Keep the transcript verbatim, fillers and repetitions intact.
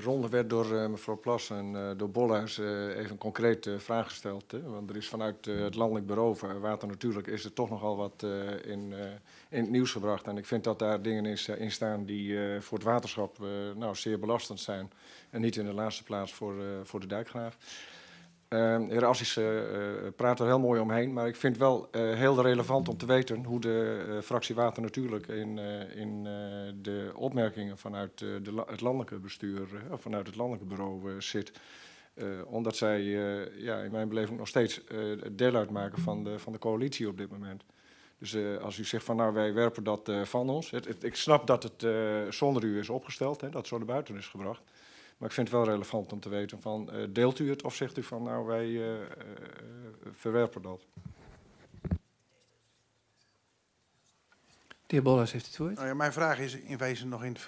ronde werd door uh, mevrouw Plas en uh, door Bolhuis uh, even een concrete uh, vraag gesteld. Hè? Want er is vanuit uh, het landelijk bureau voor water natuurlijk is er toch nogal wat uh, in, uh, in het nieuws gebracht. En ik vind dat daar dingen in, in staan die uh, voor het waterschap uh, nou, zeer belastend zijn. En niet in de laatste plaats voor, uh, voor de dijkgraaf. Uh, de heer Assis uh, praat er heel mooi omheen, maar ik vind wel uh, heel relevant om te weten hoe de uh, fractie Water natuurlijk in, uh, in uh, de opmerkingen vanuit uh, de la het landelijke bestuur, uh, of vanuit het landelijke bureau uh, zit. Uh, omdat zij uh, ja, in mijn beleving nog steeds uh, deel uitmaken van de, van de coalitie op dit moment. Dus uh, als u zegt van nou wij werpen dat uh, van ons. Het, het, ik snap dat het uh, zonder u is opgesteld, hè, dat het zo naar buiten is gebracht. Maar ik vind het wel relevant om te weten van, uh, deelt u het of zegt u van, nou, wij uh, uh, verwerpen dat? De heer Bolhuis heeft het woord. Nou ja, mijn vraag is in wezen nog in het